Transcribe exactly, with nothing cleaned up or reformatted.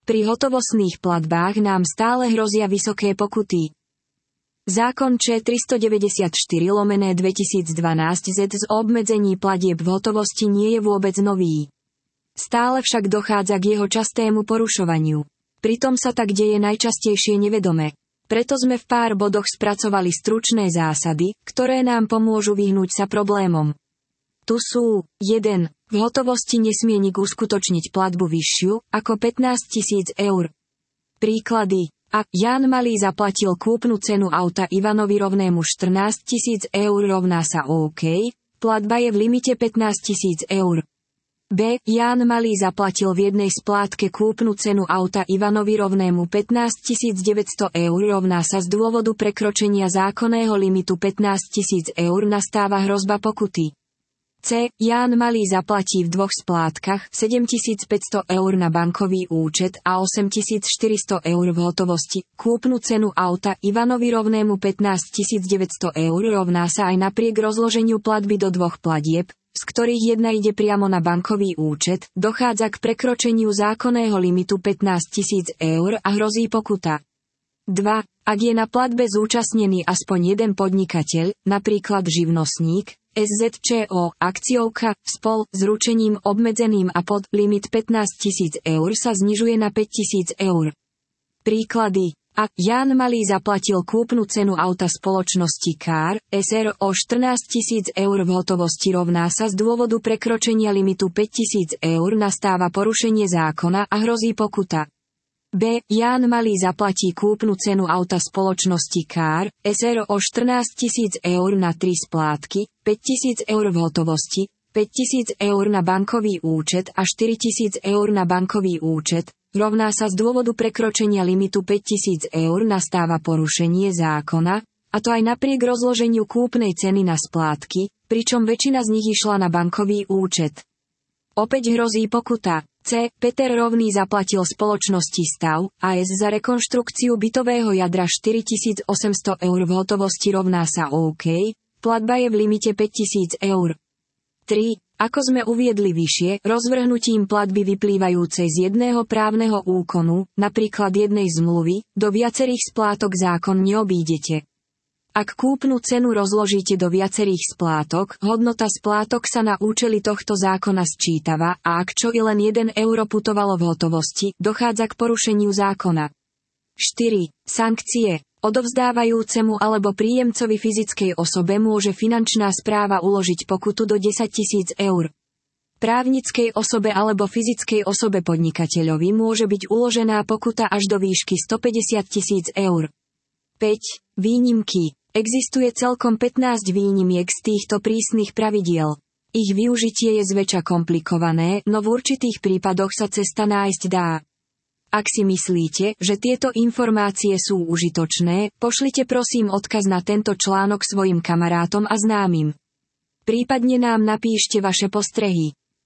Pri hotovostných platbách nám stále hrozia vysoké pokuty. Zákon č. tristodeväťdesiatštyri lomené dvetisícdvanásť zet z obmedzení platieb v hotovosti nie je vôbec nový. Stále však dochádza k jeho častému porušovaniu. Pritom sa tak deje najčastejšie nevedome. Preto sme v pár bodoch spracovali stručné zásady, ktoré nám pomôžu vyhnúť sa problémom. Tu sú: jeden. V hotovosti nesmie nik uskutočniť platbu vyššiu ako pätnásť tisíc eur. Príklady: ak Ján Malý zaplatil kúpnu cenu auta Ivanovi rovnému štrnásť tisíc eur rovná sa OK, platba je v limite pätnásť tisíc eur. B. Ján Malý zaplatil v jednej splátke kúpnu cenu auta Ivanovi rovnému pätnásť tisíc deväťsto eur rovná sa z dôvodu prekročenia zákonného limitu pätnásť tisíc eur nastáva hrozba pokuty. C. Ján Malý zaplatí v dvoch splátkach sedemtisícpäťsto eur na bankový účet a osemtisícštyristo eur v hotovosti. Kúpnu cenu auta Ivanovi rovnému pätnásť tisíc deväťsto eur rovná sa aj napriek rozloženiu platby do dvoch platieb, z ktorých jedna ide priamo na bankový účet, dochádza k prekročeniu zákonného limitu pätnásť tisíc eur a hrozí pokuta. dva. Ak je na platbe zúčastnený aspoň jeden podnikateľ, napríklad živnostník, es zet čé ó, akciovka, spol, s ručením obmedzeným a pod limit pätnásť tisíc eur sa znižuje na päť tisíc eur. Príklady: ak Ján Malý zaplatil kúpnu cenu auta spoločnosti Car es er o štrnásť tisíc eur v hotovosti rovná sa z dôvodu prekročenia limitu päť tisíc eur nastáva porušenie zákona a hrozí pokuta. B. Ján Malý zaplatí kúpnu cenu auta spoločnosti Car es er o štrnásť tisíc eur na tri splátky, päť tisíc eur v hotovosti, päť tisíc eur na bankový účet a štyri tisíc eur na bankový účet, rovná sa z dôvodu prekročenia limitu päť tisíc eur nastáva porušenie zákona, a to aj napriek rozloženiu kúpnej ceny na splátky, pričom väčšina z nich išla na bankový účet. Opäť hrozí pokuta. C. Peter Rovný zaplatil spoločnosti Stav á es za rekonštrukciu bytového jadra štyritisícosemsto eur v hotovosti rovná sa OK, platba je v limite päť tisíc eur. tri. Ako sme uviedli vyššie, rozvrhnutím platby vyplývajúcej z jedného právneho úkonu, napríklad jednej zmluvy, do viacerých splátok zákon neobídete. Ak kúpnu cenu rozložíte do viacerých splátok, hodnota splátok sa na účely tohto zákona sčítava a ak čo i len jeden euro putovalo v hotovosti, dochádza k porušeniu zákona. štyri. Sankcie. Odovzdávajúcemu alebo príjemcovi fyzickej osobe môže finančná správa uložiť pokutu do desať tisíc eur. Právnickej osobe alebo fyzickej osobe podnikateľovi môže byť uložená pokuta až do výšky stopäťdesiat tisíc eur. päť. Výnimky. Existuje celkom pätnásť výnimiek z týchto prísnych pravidiel. Ich využitie je zväčša komplikované, no v určitých prípadoch sa cesta nájsť dá. Ak si myslíte, že tieto informácie sú užitočné, pošlite prosím odkaz na tento článok svojim kamarátom a známym. Prípadne nám napíšte vaše postrehy.